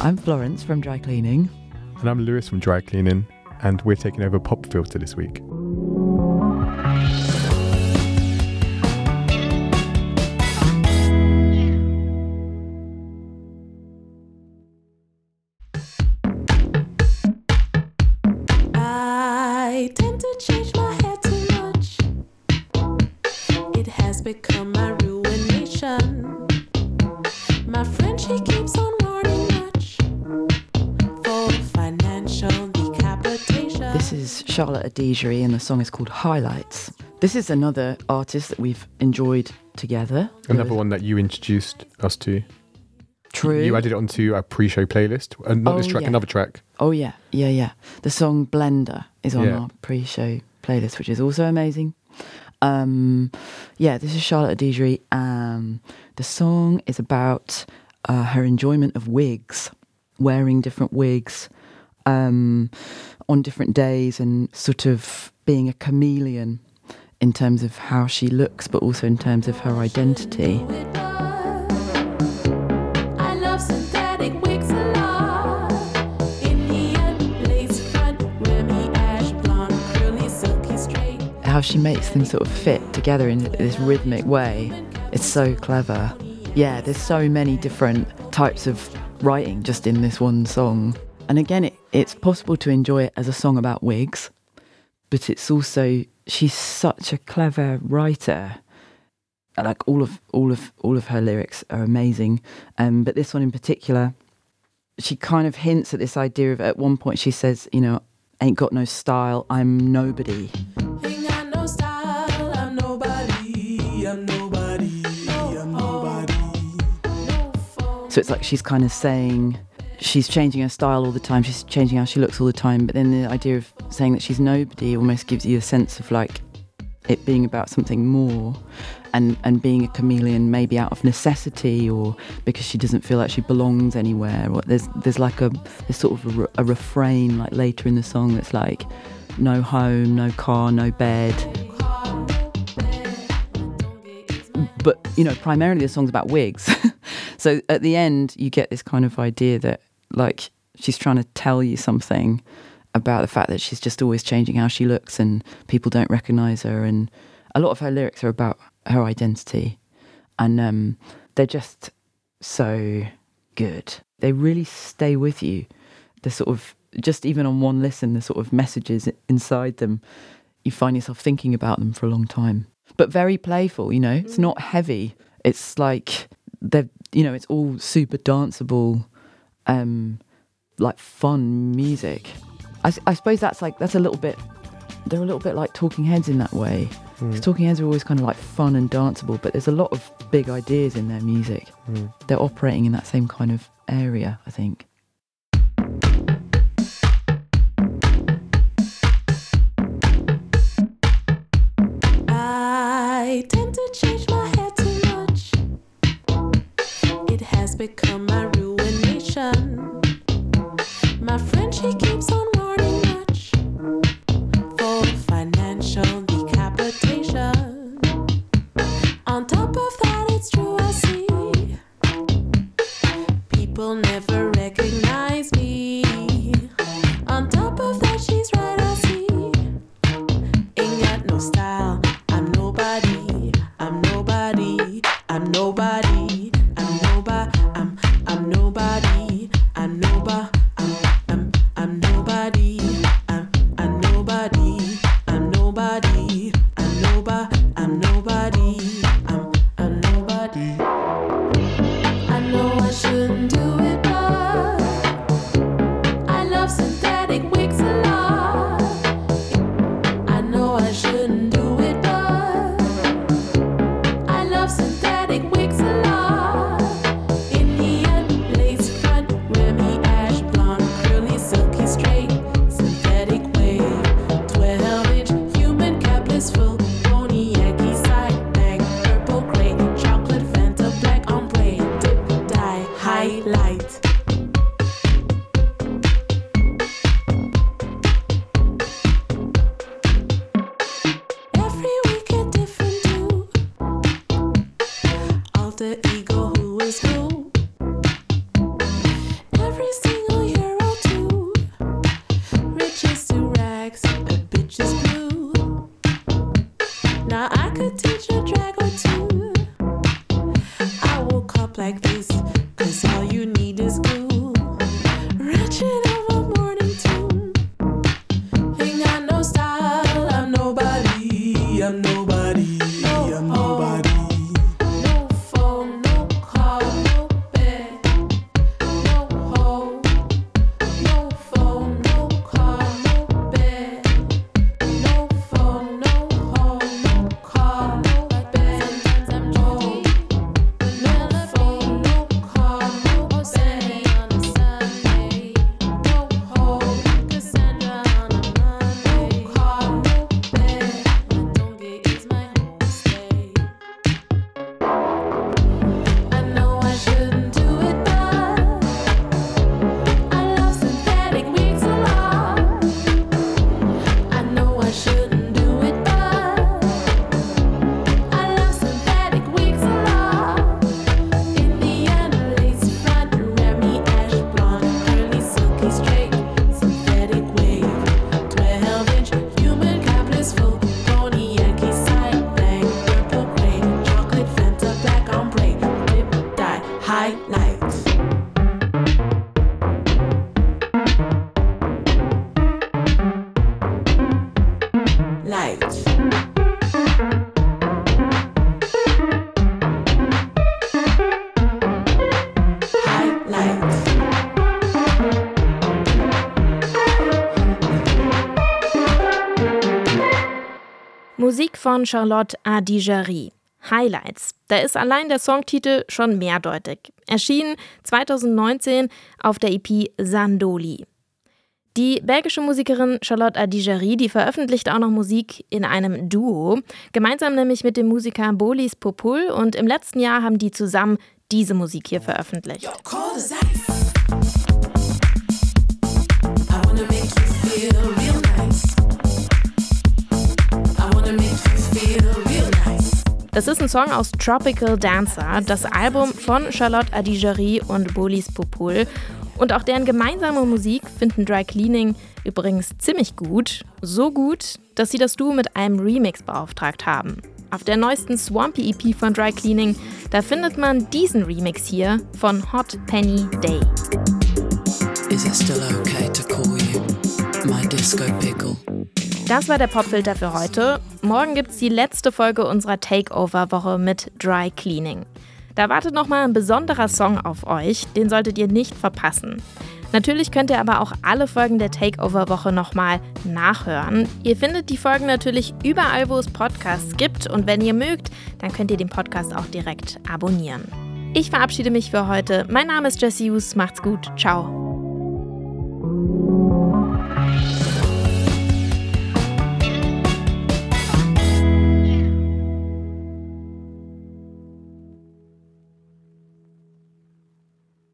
I'm Florence from Dry Cleaning. And I'm Lewis from Dry Cleaning, and we're taking over Pop Filter this week. I tend to change my hair too much. It has become my ruination. My friend, she keeps on warning much for financial decapitation. This is Charlotte Adizri and the song is called Highlights. This is another artist that we've enjoyed together. Another one that you introduced us to. True. You added it onto our pre-show playlist. Not this track, yeah. another track. Oh, yeah. The song Blender is on Yeah. our pre-show playlist, which is also amazing. This is Charlotte Adizri. The song is about her enjoyment of wigs, wearing different wigs on different days and sort of being a chameleon in terms of how she looks, but also in terms of her identity. I love synthetic wigs a lot. Indian lace front, Remy ash blonde, curly, silky, straight. How she makes them sort of fit together in this rhythmic way. It's so clever. Yeah, there's so many different types of writing just in this one song. And again, it's possible to enjoy it as a song about wigs, but it's also, she's such a clever writer. Like all of her lyrics are amazing. But this one in particular, she kind of hints at this idea of, at one point she says, ain't got no style, I'm nobody. Ain't got no style, I'm nobody, I'm nobody, I'm nobody. So it's like she's kind of saying she's changing her style all the time, she's changing how she looks all the time, but then the idea of saying that she's nobody almost gives you a sense of like it being about something more, and being a chameleon maybe out of necessity or because she doesn't feel like she belongs anywhere. Or there's like there's sort of a refrain like later in the song that's like no home, no car, no bed. But primarily the song's about wigs. So at the end you get this kind of idea that like she's trying to tell you something about the fact that she's just always changing how she looks and people don't recognise her, and a lot of her lyrics are about her identity, and they're just so good. They really stay with you. They're sort of, just even on one listen, the sort of messages inside them, you find yourself thinking about them for a long time. But very playful, it's not heavy. It's like it's all super danceable, like fun music. I suppose that's a little bit, they're a little bit like Talking Heads in that way. Because Talking Heads are always kind of like fun and danceable, but there's a lot of big ideas in their music. They're operating in that same kind of area, I think. I tend to change my hair too much. It has become my ruination. My friend, she keeps on warning much for financial decapitation. On top of that, it's true, I see people never recognize me. On top of that, she's right, I see. Ain't got no style, I'm nobody, I'm nobody, I'm nobody, I'm nobody, I'm nobody, I'm nobody. I'm nobody, I'm nobody, I'm nobody, I'm nobody, I'm nobody, I'm nobody. I know I shouldn't do it, but I love synthetic wigs a lot. I know I shouldn't do it, but I love synthetic wigs a lot. Indian lace front, Remy ash blonde, curly, silky, straight, synthetic wave, 12-inch human cap blissful, pony Yankee side bang, purple gray, chocolate Fanta black ombre, dip dye highlight. Every week a different do. Alter ego, who is who? Every Now I could teach a drag or two. I woke up like this, 'cause all you need is glue. Wretched of a morning tune. Ain't got no style, I'm nobody, I'm nobody, I'm nobody. No phone, no call, no bed, no home. No phone, no call, no bed. No phone, no home, no call, no bed. Sometimes I'm home. No phone, no call, no bed. On a Sunday. No home, Cassandra on a Monday. No call, no bed. My donkey is my homestay. I know I shouldn't do it, but I love synthetic wigs a lot. I know I shouldn't do it, but I love synthetic wigs a lot. Indiana lace front, Remy ash blonde, curly silky straight, synthetic wave, 12-inch human capitalist full, pony Yankee side bang, purple gray, chocolate Fanta black ombre, dip dye highlights. Lights. Highlights. Musik von Charlotte Adigéry. Highlights. Da ist allein der Songtitel schon mehrdeutig. Erschienen 2019 auf der EP Sandoli. Die belgische Musikerin Charlotte Adigéry, die veröffentlicht auch noch Musik in einem Duo, gemeinsam nämlich mit dem Musiker Bolis Popul, und im letzten Jahr haben die zusammen diese Musik hier veröffentlicht. Cold as ice. I wanna make you feel real nice. I wanna make you feel real nice. Das ist ein Song aus Tropical Dancer, das Album von Charlotte Adigéry und Bolis Popul. Und auch deren gemeinsame Musik finden Dry Cleaning übrigens ziemlich gut. So gut, dass sie das Duo mit einem Remix beauftragt haben. Auf der neuesten Swampy EP von Dry Cleaning, da findet man diesen Remix hier von Hot Penny Day. Is it still okay to call you my disco pickle? Das war der Popfilter für heute. Morgen gibt's die letzte Folge unserer Takeover-Woche mit Dry Cleaning. Da wartet nochmal ein besonderer Song auf euch, den solltet ihr nicht verpassen. Natürlich könnt ihr aber auch alle Folgen der Takeover-Woche nochmal nachhören. Ihr findet die Folgen natürlich überall, wo es Podcasts gibt, und wenn ihr mögt, dann könnt ihr den Podcast auch direkt abonnieren. Ich verabschiede mich für heute. Mein Name ist Jessie Hughes. Macht's gut. Ciao.